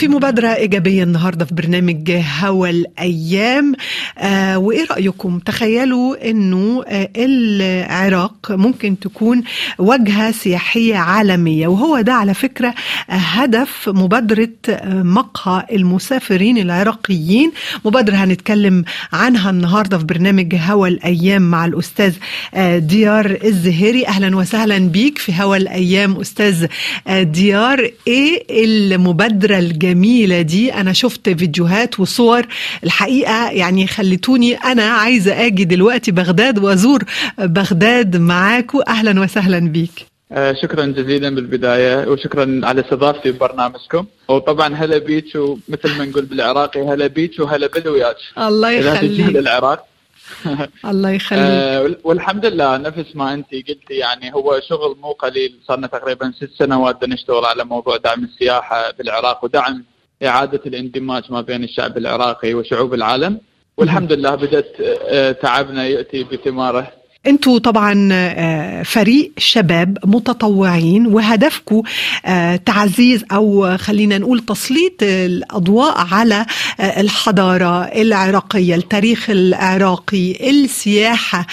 في مبادرة إيجابية النهاردة في برنامج هوا الأيام. وإيه رأيكم؟ تخيلوا أنه العراق ممكن تكون وجهة سياحية عالمية، وهو ده على فكرة هدف مبادرة مقهى المسافرين العراقيين. مبادرة هنتكلم عنها النهاردة في برنامج هوا الأيام مع الأستاذ ديار الزهيري. أهلا وسهلا بيك في هوا الأيام أستاذ ديار. إيه المبادرة الجميلة دي؟ أنا شفت فيديوهات وصور الحقيقة يعني خلتوني أنا عايزة أجي دلوقتي بغداد وأزور بغداد معاكو. أهلا وسهلا بيك. شكرا جزيلا بالبداية، وشكرا على استضافتي ببرنامجكم. وطبعا هلا بيك، ومثل ما نقول بالعراقي هلا بيك وهلا بالوياك. الله يخليك. للعراق. الله يخليك. والحمد لله نفس ما أنت قلتي، يعني هو شغل مو قليل. صارنا تقريبا 6 سنوات نشتغل على موضوع دعم السياحة بالعراق ودعم إعادة الاندماج ما بين الشعب العراقي وشعوب العالم، والحمد لله بدأت تعبنا يأتي بثماره. انتوا طبعا فريق شباب متطوعين، وهدفكم تعزيز او خلينا نقول تسليط الاضواء على الحضارة العراقية، التاريخ العراقي، السياحة،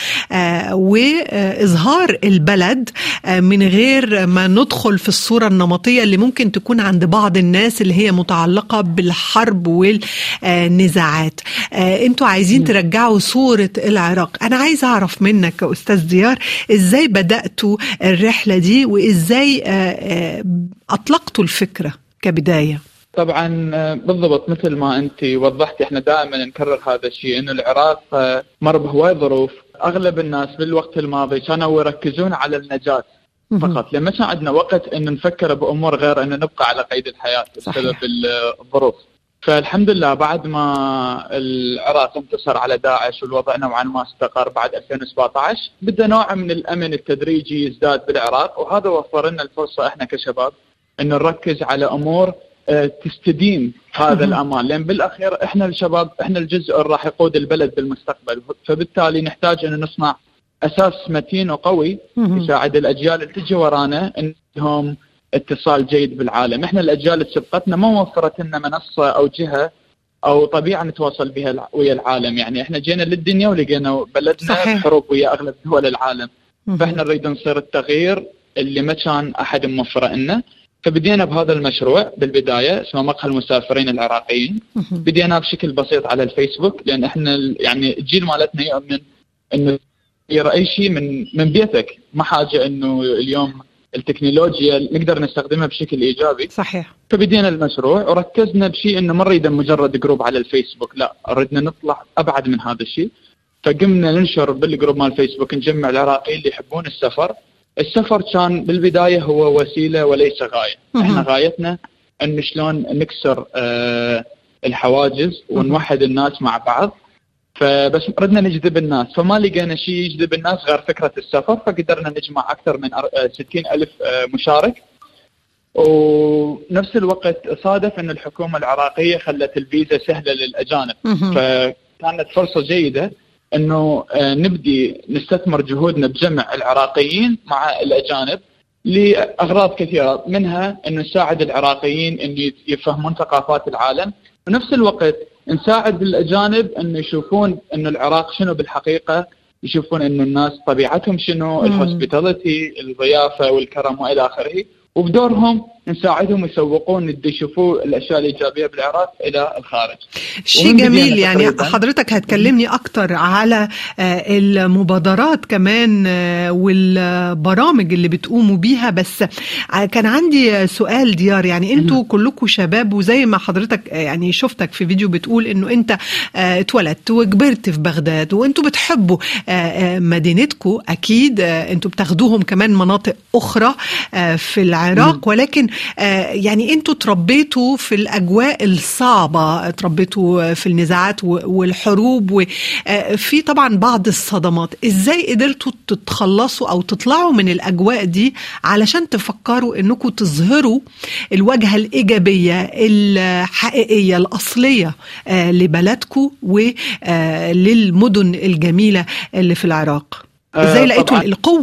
واظهار البلد من غير ما ندخل في الصورة النمطية اللي ممكن تكون عند بعض الناس اللي هي متعلقة بالحرب والنزاعات. انتوا عايزين ترجعوا صورة العراق. انا عايز اعرف منك أستاذ ديار، إزاي بدأتوا الرحلة دي وإزاي أطلقتوا الفكرة كبداية؟ طبعا بالضبط مثل ما أنت وضحتي، إحنا دائما نكرر هذا الشيء، إنه العراق مر بهواي ظروف. أغلب الناس بالوقت الماضي كانوا يركزون على النجاة فقط، لما كان عندنا وقت إن نفكر بأمور غير أن نبقى على قيد الحياة بسبب الظروف. فالحمد لله بعد ما العراق انتصر على داعش والوضع نوعا ما استقر بعد 2017، بدأ نوع من الأمن التدريجي يزداد بالعراق، وهذا وفر لنا الفرصة احنا كشباب ان نركز على امور تستديم هذا الأمان، لأن بالأخير احنا الشباب احنا الجزء اللي راح يقود البلد بالمستقبل، فبالتالي نحتاج ان نصنع أساس متين وقوي يساعد الأجيال اللي تجي ورانا انهم اتصال جيد بالعالم. احنا الاجيال اللي سبقتنا ما وفرت لنا منصه او جهه او طبيعه نتواصل بها ويا العالم، يعني احنا جينا للدنيا ولقينا بلدنا بحروب ويا اغلب دول العالم. فاحنا نريد نصير التغيير اللي ما كان احد موفره لنا، فبدينا بهذا المشروع بالبدايه اسمه مقهى المسافرين العراقيين. بدينا بشكل بسيط على الفيسبوك، لان احنا يعني الجيل مالتنا يؤمن انه يرى اي شيء من بيتك، ما حاجه انه اليوم التكنولوجيا نقدر نستخدمها بشكل إيجابي. صحيح. فبدينا المشروع وركزنا بشيء إنه ما نريد مجرد جروب على الفيسبوك، لا ردنا نطلع أبعد من هذا الشيء. فقمنا ننشر بالجروب مال الفيسبوك، نجمع العراقيين اللي يحبون السفر. السفر كان بالبداية هو وسيلة وليس غاية. إحنا غايتنا إن شلون نكسر الحواجز ونوحد الناس مع بعض. فبس ردنا نجذب الناس، فما لقينا شيء يجذب الناس غير فكرة السفر، فقدرنا نجمع أكثر من 60,000 مشارك. ونفس الوقت صادف أن الحكومة العراقية خلت الفيزا سهلة للأجانب، فكانت فرصة جيدة أنه نبدي نستثمر جهودنا بجمع العراقيين مع الأجانب لأغراض كثيرة، منها أن نساعد العراقيين أن يفهمون ثقافات العالم، ونفس الوقت نساعد الأجانب أن يشوفون أن العراق شنو بالحقيقة، يشوفون أن الناس طبيعتهم شنو، الهوسبيتاليتي، الضيافة والكرم وإلى آخره، وبدورهم نساعدهم يسوقون يشوفوا الأشياء الإيجابية بالعراق إلى الخارج. شيء جميل. يعني حضرتك هتكلمني أكتر على المبادرات كمان والبرامج اللي بتقوموا بيها، بس كان عندي سؤال ديار. يعني أنتوا كلكم شباب، وزي ما حضرتك يعني شفتك في فيديو بتقول أنه أنت اتولدت وكبرت في بغداد، وأنتوا بتحبوا مدينتكم أكيد. أنتوا بتاخدوهم كمان مناطق أخرى في العراق، ولكن يعني انتوا تربيتوا في الأجواء الصعبة، تربيتوا في النزاعات والحروب، وفي طبعا بعض الصدمات. ازاي قدرتوا تتخلصوا أو تطلعوا من الأجواء دي علشان تفكروا انكم تظهروا الوجهة الإيجابية الحقيقية الأصلية لبلدكم وللمدن الجميلة اللي في العراق؟ ازاي لقيتوا القوة؟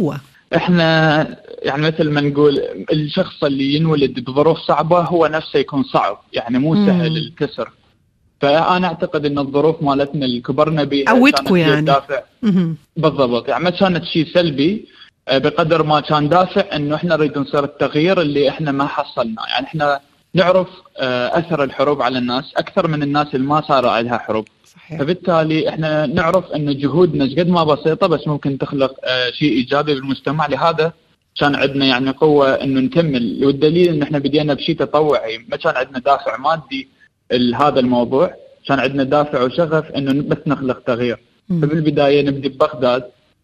احنا يعني مثل ما نقول الشخص اللي ينولد بظروف صعبة هو نفسه يكون صعب، يعني مو سهل الكسر. فأنا أعتقد أن الظروف مالتنا اللي كبرنا بيها قوتكم يعني دافع. بالضبط، يعني ما كانت شيء سلبي بقدر ما كان دافع أنه إحنا نريد نصير التغيير اللي إحنا ما حصلنا. يعني إحنا نعرف أثر الحروب على الناس أكثر من الناس اللي ما صار عليها حروب. صحيح. فبالتالي إحنا نعرف أنه جهودنا قد ما بسيطة بس ممكن تخلق شيء إيجابي بالمجتمع. لهذا كان عندنا يعني قوة أنه نكمل، والدليل أن إحنا بدينا بشيء تطوعي، ما كان عندنا دافع مادي لهذا الموضوع، كان عندنا دافع وشغف انه بس نخلق تغيير. فبالبدايه نبدي ببغداد،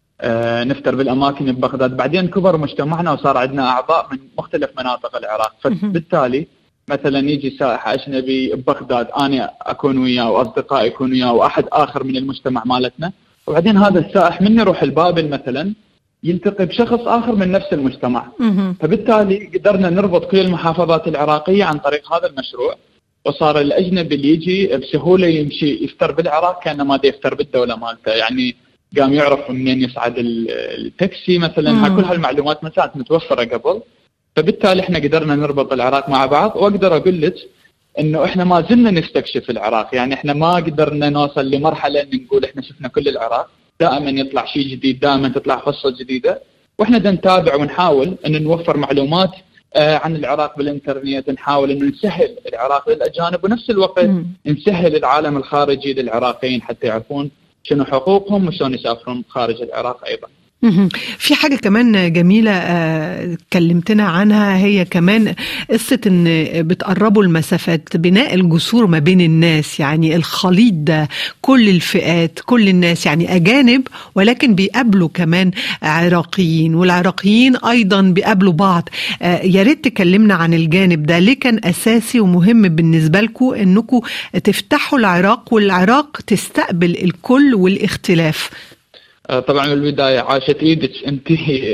نفتر بالاماكن ببغداد، بعدين كبر مجتمعنا وصار عندنا اعضاء من مختلف مناطق العراق. فبالتالي مثلا يجي سائح اجنبي ببغداد، انا اكون وياه واصدقائي يكونوا وياه واحد اخر من المجتمع مالتنا، وبعدين هذا السائح من يروح البابل مثلا يلتقي بشخص اخر من نفس المجتمع. فبالتالي قدرنا نربط كل المحافظات العراقيه عن طريق هذا المشروع، وصار الأجنبي اللي يجي بسهولة يمشي يفتر بالعراق كأنما دا يفتر بالدولة مالته. يعني قام يعرف منين يصعد التاكسي مثلا. كل هالمعلومات ما كانت متوفرة قبل. فبالتالي احنا قدرنا نربط العراق مع بعض. واقدر اقول لك انه احنا ما زلنا نستكشف العراق، يعني احنا ما قدرنا نوصل لمرحلة ان نقول احنا شفنا كل العراق. دائما يطلع شيء جديد، دائما تطلع قصة جديدة، واحنا دا نتابع ونحاول ان نوفر معلومات عن العراق بالإنترنت. نحاول أنه نسهل العراق للأجانب، ونفس الوقت نسهل العالم الخارجي للعراقيين حتى يعرفون شنو حقوقهم وشون يسافرون خارج العراق أيضا. في حاجة كمان جميلة كلمتنا عنها، هي كمان قصة ان بتقربوا المسافات، بناء الجسور ما بين الناس، يعني الخليط ده كل الفئات كل الناس، يعني أجانب ولكن بيقابلوا كمان عراقيين، والعراقيين أيضا بيقابلوا بعض. يا ريت تكلمنا عن الجانب ده، ليه كان أساسي ومهم بالنسبة لكم انكم تفتحوا العراق والعراق تستقبل الكل والاختلاف؟ طبعا بالبداية عاشت ايدك انت،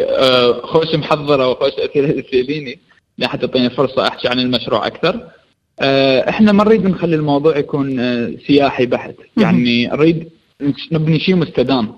خوش محضرة وخوش تسأليني لحتى تعطيني فرصة احكي عن المشروع اكثر. احنا ما نريد نخلي الموضوع يكون سياحي بحت، يعني نريد نبني شيء مستدام.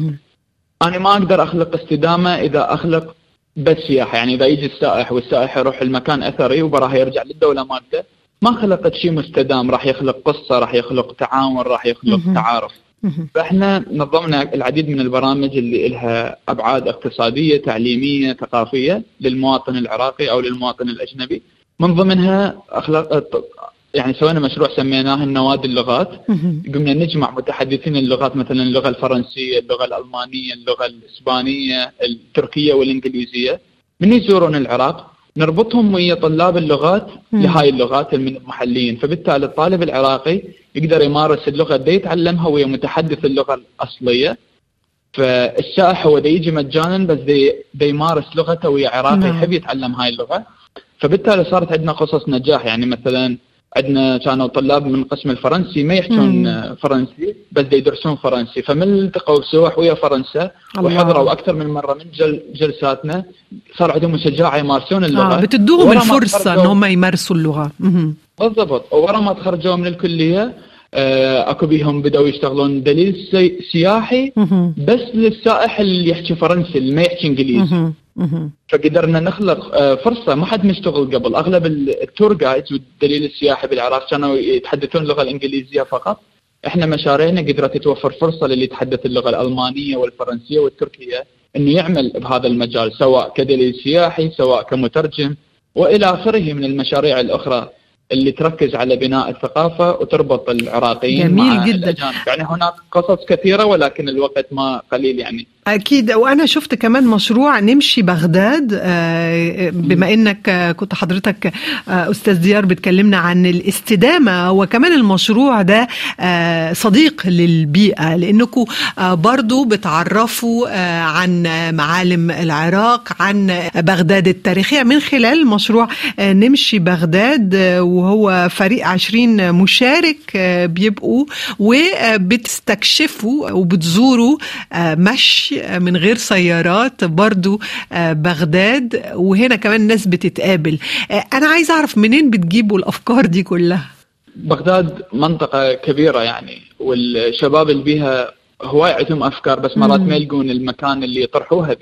انا ما اقدر اخلق استدامة اذا اخلق بس سياحة. يعني اذا يجي السائح والسائح يروح المكان اثري وبراه يرجع للدولة مالته، ما خلقت شيء مستدام، راح يخلق قصة، راح يخلق تعاون، راح يخلق تعارف. فإحنا نظمنا العديد من البرامج اللي لها أبعاد اقتصادية، تعليمية، ثقافية للمواطن العراقي أو للمواطن الأجنبي. من ضمنها يعني سوينا مشروع سميناه النوادي اللغات. قمنا نجمع متحدثين اللغات، مثلا اللغة الفرنسية، اللغة الألمانية، اللغة الإسبانية، التركية والإنجليزية. من يزورون العراق نربطهم ويا طلاب اللغات لهاي اللغات من المحليين. فبالتالي الطالب العراقي يقدر يمارس اللغة دي يتعلمها ويا متحدث اللغة الأصلية. فالسائح هو دي يجي مجانا بس دي يمارس لغته ويا عراقي يحب يتعلم هاي اللغة. فبالتالي صارت عندنا قصص نجاح. يعني مثلا عندنا كانوا طلاب من قسم الفرنسي ما يحكون فرنسي بس دي يدرسون فرنسي، فمن التقوا سوا ويا فرنسا وحضروا أكثر من مرة من جلساتنا، صار عندهم شجاعة يمارسون اللغة. بتدوهم الفرصة ان هم يمارسوا اللغة. بالضبط. ورا ما تخرجوا من الكلية اكو بيهم بدأوا يشتغلون دليل سياحي بس للسائح اللي يحكي فرنسي اللي ما يحكي انجليزي. فقدرنا نخلق فرصة ما حد مشتغل قبل. اغلب التور جايدز والدليل السياحي بالعراق كانوا يتحدثون اللغة الانجليزية فقط. احنا مشاريعنا قدرت توفر فرصة للي يتحدث اللغة الألمانية والفرنسية والتركية انه يعمل بهذا المجال، سواء كدليل سياحي سواء كمترجم والى اخره من المشاريع الاخرى اللي تركز على بناء الثقافة وتربط العراقيين مع الأجانب. يعني هناك قصص كثيرة ولكن الوقت ما قليل يعني. أكيد. وأنا شفت كمان مشروع نمشي بغداد، بما أنك كنت حضرتك أستاذ ديار بتكلمنا عن الاستدامة، وكمان المشروع ده صديق للبيئة لأنكم برضو بتعرفوا عن معالم العراق، عن بغداد التاريخية من خلال مشروع نمشي بغداد، وهو فريق 20 مشارك بيبقوا وبتستكشفوا وبتزوروا مشي من غير سيارات برضو بغداد، وهنا كمان ناس بتتقابل. أنا عايز أعرف منين بتجيبوا الأفكار دي كلها؟ بغداد منطقة كبيرة يعني، والشباب اللي بيها هواي عندهم أفكار بس مرات ما يلقون المكان اللي يطرحوها به.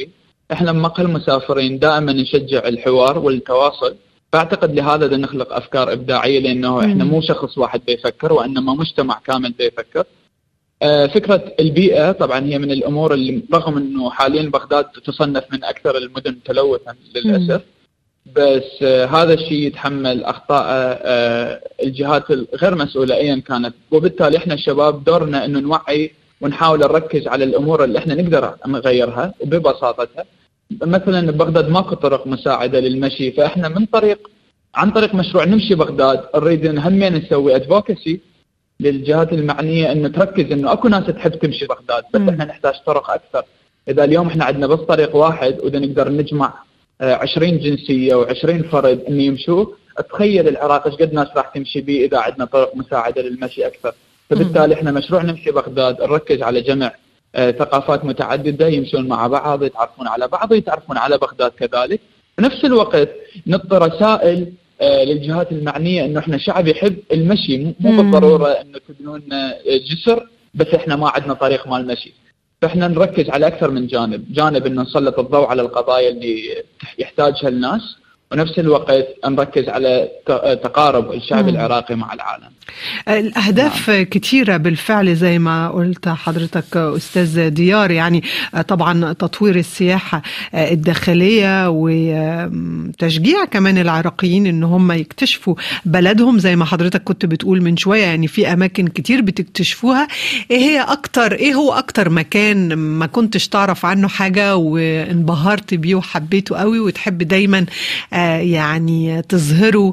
احنا لما نقل مسافرين دائما نشجع الحوار والتواصل. فاعتقد لهذا بدنا نخلق افكار ابداعيه، لانه احنا مو شخص واحد بيفكر وانما مجتمع كامل بيفكر. فكره البيئه طبعا هي من الامور اللي رغم انه حاليا بغداد تصنف من اكثر المدن تلوثا للاسف، بس هذا الشيء يتحمل اخطاء الجهات الغير مسؤوله ايا كانت، وبالتالي احنا الشباب دورنا انه نوعي ونحاول نركز على الامور اللي احنا نقدر نغيرها وببساطتها. مثلا ببغداد ماكو طرق مساعده للمشي، فاحنا عن طريق مشروع نمشي بغداد نريد همين نسوي ادفوكسي للجهات المعنيه انه تركز انه اكو ناس تحب تمشي بغداد، بس احنا نحتاج طرق اكثر. اذا اليوم احنا عندنا بس طريق واحد واذا نقدر نجمع 20 جنسيه و20 فرد ان يمشوا، تخيل العراق ايش قد ناس راح تمشي به اذا عندنا طرق مساعده للمشي اكثر. فبالتالي احنا مشروع نمشي بغداد نركز على جمع ثقافات متعدده يمشون مع بعض، يتعرفون على بعض، يتعرفون على بغداد كذلك. بنفس الوقت نعطي رسائل للجهات المعنيه انه احنا شعب يحب المشي، مو بالضروره انه تبنون جسر بس احنا ما عندنا طريق مال مشي. فاحنا نركز على اكثر من جانب انه نسلط الضوء على القضايا اللي يحتاجها الناس، ونفس الوقت نركز على تقارب الشعب العراقي مع العالم. الأهداف كتيرة بالفعل زي ما قلت حضرتك أستاذ ديار، يعني طبعا تطوير السياحة الداخلية وتشجيع كمان العراقيين إن هم يكتشفوا بلدهم زي ما حضرتك كنت بتقول من شوية، يعني في أماكن كتير بتكتشفوها. إيه هو أكتر مكان ما كنتش تعرف عنه حاجة وانبهرت بيه وحبيته قوي وتحب دايما يعني تظهره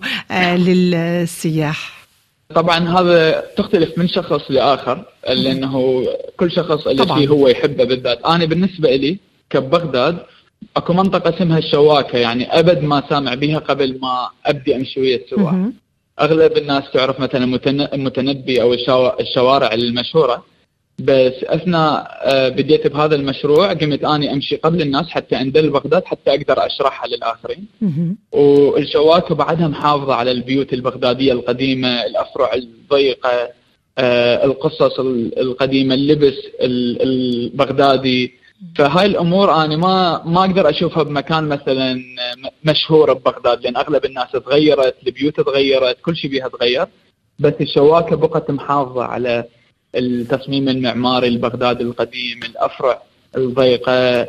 للسياح؟ طبعا هذا تختلف من شخص لآخر، لأنه كل شخص اللي فيه هو يحبه. بالذات أنا بالنسبة لي كبغداد أكو منطقة اسمها الشواكة، يعني أبد ما سامع بها قبل ما أبدي أمشي ويا السواح. أغلب الناس تعرف مثلا المتنبي أو الشوارع المشهورة، بس أثناء بديت بهذا المشروع قمت أني أمشي قبل الناس حتى أندل بغداد حتى أقدر أشرحها للآخرين. والشواكة بعدها محافظة على البيوت البغدادية القديمة، الأفرع الضيقة، القصص القديمة، اللبس البغدادي. فهاي الأمور أنا ما أقدر أشوفها بمكان مثلا مشهور ببغداد، لأن أغلب الناس تغيرت، البيوت تغيرت، كل شيء بيها تغير. بس الشواكة بقت محافظة على التصميم المعماري البغدادي القديم، الأفرع الضيقة،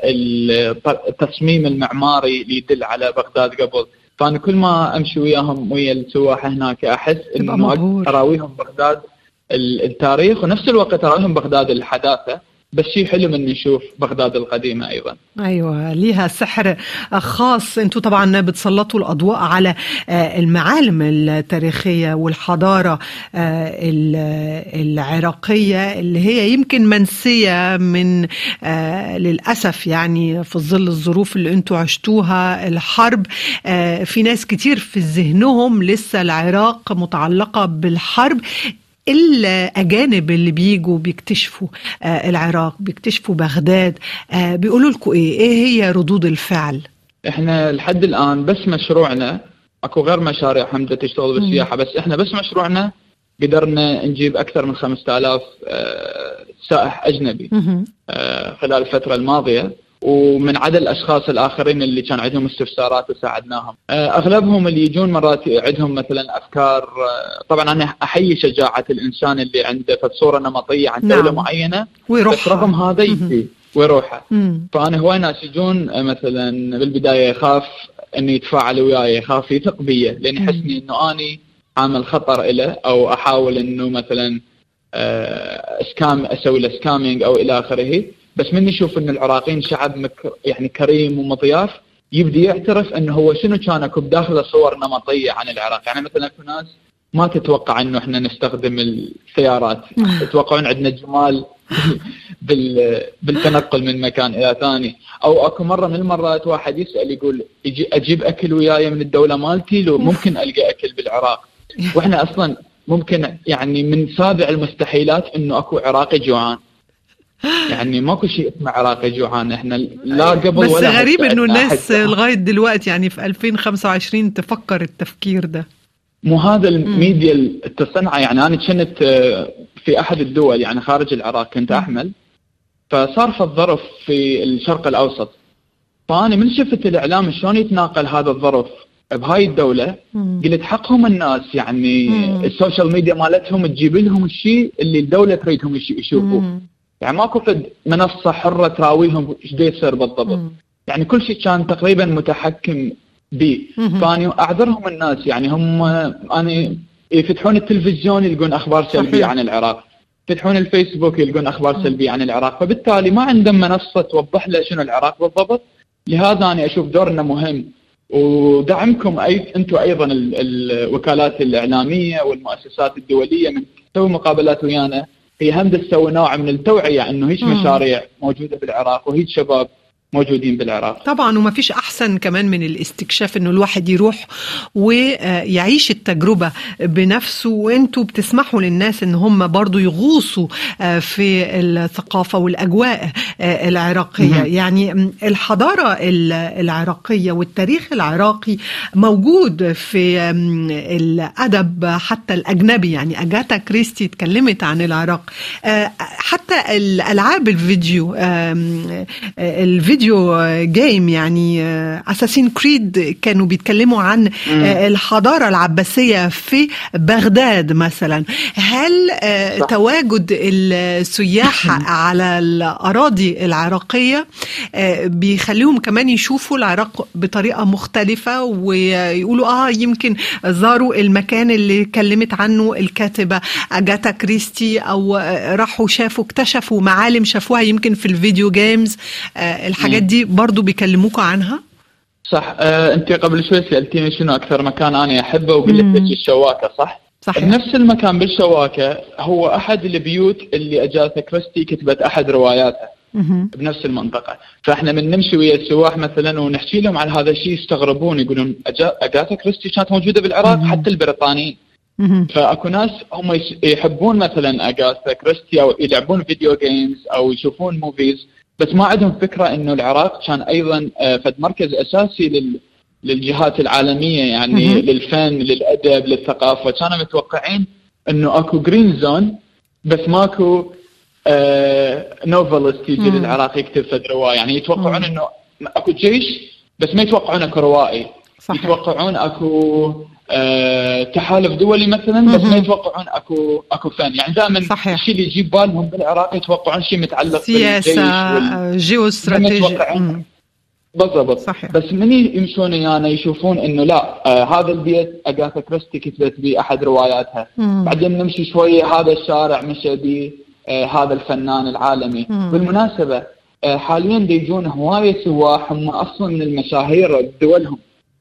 التصميم المعماري اللي يدل على بغداد قبل. فأنا كل ما أمشي وياهم ويا السواح هناك أحس إنه أراويهم بغداد التاريخ، ونفس الوقت أراويهم بغداد الحداثة. بس شيء حلو من نشوف بغداد القديمة أيضا. أيوة، ليها سحر خاص. أنتوا طبعا بتسلطوا الأضواء على المعالم التاريخية والحضارة العراقية اللي هي يمكن منسية من للأسف، يعني في ظل الظروف اللي أنتوا عشتوها، الحرب. في ناس كتير في ذهنهم لسه العراق متعلقة بالحرب. الأجانب اللي بيجوا بيكتشفوا العراق، بيكتشفوا بغداد، بيقولوا لكم إيه هي ردود الفعل؟ إحنا لحد الآن بس مشروعنا، أكو غير مشاريع حمدة تشتغل بالسياحة، بس إحنا بس مشروعنا قدرنا نجيب أكثر من 5000 سائح أجنبي خلال الفترة الماضية، ومن عدد الأشخاص الآخرين اللي كان عندهم استفسارات وساعدناهم. أغلبهم اللي يجون مرات عندهم مثلا أفكار. طبعا أنا أحيي شجاعة الإنسان اللي عنده صورة نمطية عن دولة معينة بس رغم هذا يجي ويروحها. فأنا هواي ناس يجون مثلا بالبداية يخاف أنه يتفاعل وياي، يخاف يثق بي لأن يحسني أنه أني عامل خطر إله، أو أحاول أنه مثلا أسوي له سكامينج أو إلى آخره. بس من يشوف ان العراقيين شعب يعني كريم ومضياف، يبدي يعترف انه هو شنو كان اكو بداخله صور نمطيه عن العراق. يعني مثلا في ناس ما تتوقع انه احنا نستخدم السيارات، يتوقعون عندنا جمال بالتنقل من مكان الى ثاني. او اكو مره من المرات واحد يسال يقول اجيب اكل وياي من الدوله مالتي لو ممكن القى اكل بالعراق، واحنا اصلا ممكن يعني من سابع المستحيلات انه اكو عراقي جوعان. يعني ماكو شيء اسمه عراقي جوعان، احنا لا قبل بس ولا. بس غريب انه الناس لغايه دلوقتي يعني في 2025 تفكر التفكير ده. مو هذا الميديا التصنع. يعني انا كنت في احد الدول يعني خارج العراق، كنت احمل، فصار في الظرف في الشرق الاوسط، فأنا من شفت الإعلام شلون يتناقل هذا الظرف بهاي الدولة قلت حقهم الناس، يعني السوشيال ميديا مالتهم تجيب لهم الشيء اللي الدولة تريدهم يشوفوه. يعني ماكو فد منصة حرة تراويهم ايش دا يصير بالضبط. يعني كل شيء كان تقريبا متحكم به. فأنا أعذرهم الناس، يعني هم أنا يفتحون التلفزيون يلقون أخبار سلبية عن العراق، يفتحون الفيسبوك يلقون أخبار سلبية عن العراق، فبالتالي ما عندهم منصة توضح له شنو العراق بالضبط. لهذا أنا أشوف دورنا مهم، ودعمكم أنتم أيضا الوكالات الإعلامية والمؤسسات الدولية من تسوي مقابلات ويانا، هي هم تسوي نوع من التوعية إنه هيك مشاريع موجودة بالعراق وهيك شباب موجودين بالعراق. طبعا، وما فيش أحسن كمان من الاستكشاف إنه الواحد يروح ويعيش التجربة بنفسه، وإنتوا بتسمحوا للناس إن هم برضو يغوصوا في الثقافة والأجواء العراقية. يعني الحضارة العراقية والتاريخ العراقي موجود في الأدب حتى الأجنبي. يعني أجاتا كريستي تكلمت عن العراق، حتى الألعاب الفيديو جيم، يعني أساسين كريد كانوا بيتكلموا عن الحضارة العباسية في بغداد مثلا. هل تواجد السياح على الأراضي العراقية بيخليهم كمان يشوفوا العراق بطريقة مختلفة ويقولوا يمكن زاروا المكان اللي كلمت عنه الكاتبة أجاتا كريستي، أو راحوا اكتشفوا معالم شافوها يمكن في الفيديو جيمز؟ الحاجات دي برضو بيكلموكوا عنها؟ صح. انت قبل شوي سألتيني شنو اكثر مكان انا احبه وقلت لك الشواكة. صح. بنفس المكان بالشواكة هو احد البيوت اللي أجاتا كريستي كتبت احد رواياتها بنفس المنطقة. فاحنا من نمشي ويا السواح مثلا ونحكي لهم على هذا الشيء يستغربون، يقولون أجاتا كريستي كانت موجودة بالعراق. حتى البريطانيين. فاكو ناس هم يحبون مثلا أجاتا كريستي او يلعبون فيديو جيمز او يشوفون موفيز، بس ما عندهم فكرة إنه العراق كان أيضا فد مركز أساسي للجهات العالمية، يعني للفن، للأدب، للثقافة. كانوا متوقعين إنه أكو جرين زون، بس ماكو نوفلست يجي للعراق يكتب فد رواية. يعني يتوقعون إنه أكو جيش، بس ما يتوقعون أكو روائي. صحيح. يتوقعون أكو تحالف دولي مثلا، بس ما يتوقعون اكو فن. يعني دائما الشيء اللي يجيب بالهم بالعراق يتوقعون شيء متعلق سياسة جيوستراتيجي. بالضبط. صحيح. بس من يمشون يعني يشوفون انه لا، هذا البيت أجاتا كريستي كتبت به احد رواياتها. بعدين نمشي شويه هذا الشارع مشى به هذا الفنان العالمي. بالمناسبة حاليا يجون هواية سواح هم اصلا من المشاهير بدولهم،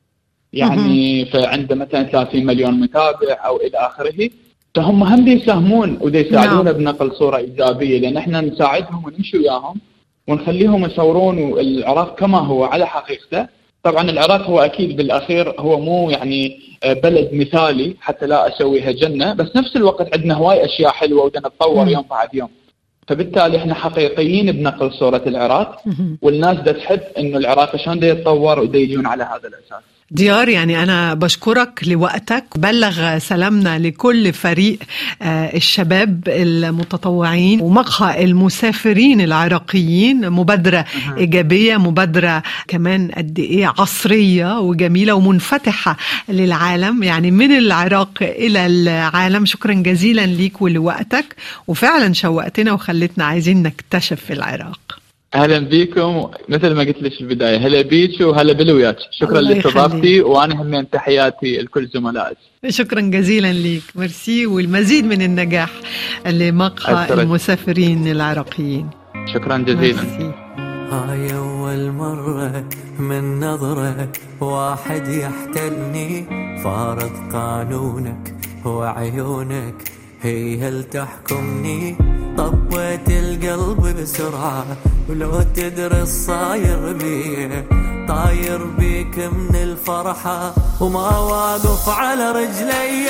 يعني فعنده مثلا 30 مليون متابع أو إلى آخره. فهم هم بيساهمون ويساعدونا بنقل صورة إيجابية، لأن إحنا نساعدهم ونمشي وياهم ونخليهم يصورون العراق كما هو على حقيقته. طبعا العراق هو أكيد بالأخير هو مو يعني بلد مثالي حتى لا أسويها جنة، بس نفس الوقت عندنا هواي أشياء حلوة ودنا نتطور يوم بعد يوم. فبالتالي إحنا حقيقيين بنقل صورة العراق، والناس دا تحب إنه العراق شلون دا يتطور ودا يجون على هذا الأساس. ديار، يعني أنا بشكرك لوقتك، بلغ سلامنا لكل فريق الشباب المتطوعين ومقهى المسافرين العراقيين. مبادرة إيجابية، مبادرة كمان قد إيه عصرية وجميلة ومنفتحة للعالم، يعني من العراق إلى العالم. شكرا جزيلا ليك ولوقتك، وفعلا شوقتنا وخلتنا عايزين نكتشف في العراق. أهلا بكم، مثل ما قلت لك في البداية، هلا بيك وهلا بلوياك. شكرا لاستضافتي، وأنا همين تحياتي لكل زملائك. شكرا جزيلا ليك، ميرسي، والمزيد من النجاح لمقهى المسافرين العراقيين. شكرا جزيلا. هاي أول مرة من نظرة واحد يحتلني، فارض قانونك وعيونك هي اللي تحكمني. طبيت القلب بسرعة ولو تدري الصاير بيه، طاير بيك من الفرحة وما واقف على رجلي.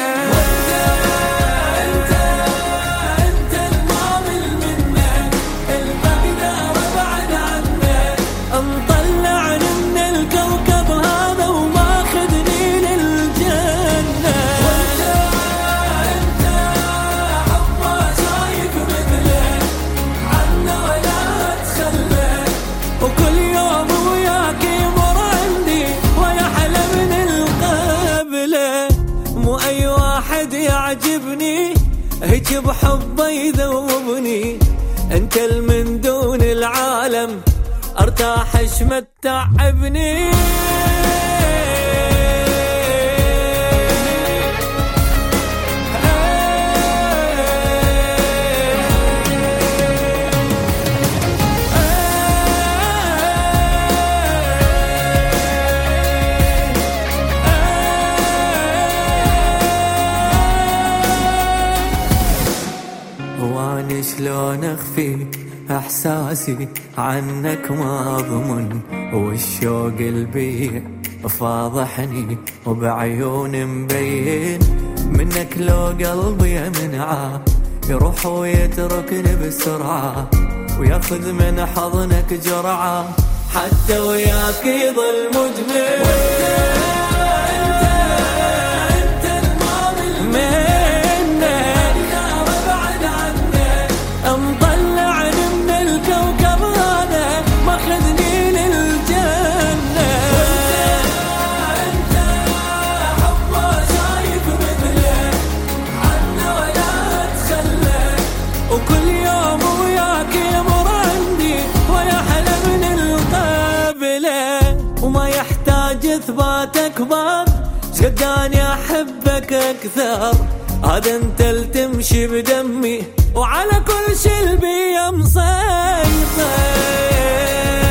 انت الماضي منك، البقدر ابعد عنك، مطلعني من الكوكب هذا وماخذني للجنة. انت حبا شايف مثلك، عنا ولا تخلك، وكل يوم وياك واحد يعجبني هيك بحبه يذوبني، انت من دون العالم ارتاح اش متعبني. واني شلون اخفي احساسي عنك ما اضمن، والشوق البيع فاضحني وبعيون مبين، منك لو قلبي منعه يروح ويتركني بسرعه، وياخذ من حضنك جرعه حتى وياك يظل مدمن. اثباتك باب شقد اني احبك اكثر، هذا انت اللي تمشي بدمي وعلى كل شي البي مسيطر.